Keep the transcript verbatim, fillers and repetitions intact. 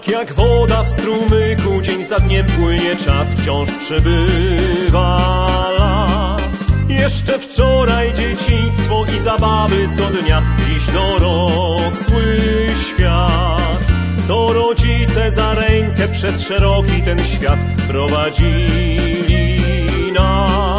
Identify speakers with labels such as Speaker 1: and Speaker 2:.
Speaker 1: Tak jak woda w strumyku, dzień za dniem płynie czas, wciąż przebywa lat. Jeszcze wczoraj dzieciństwo i zabawy co dnia, dziś dorosły świat. To rodzice za rękę przez szeroki ten świat prowadzili nas.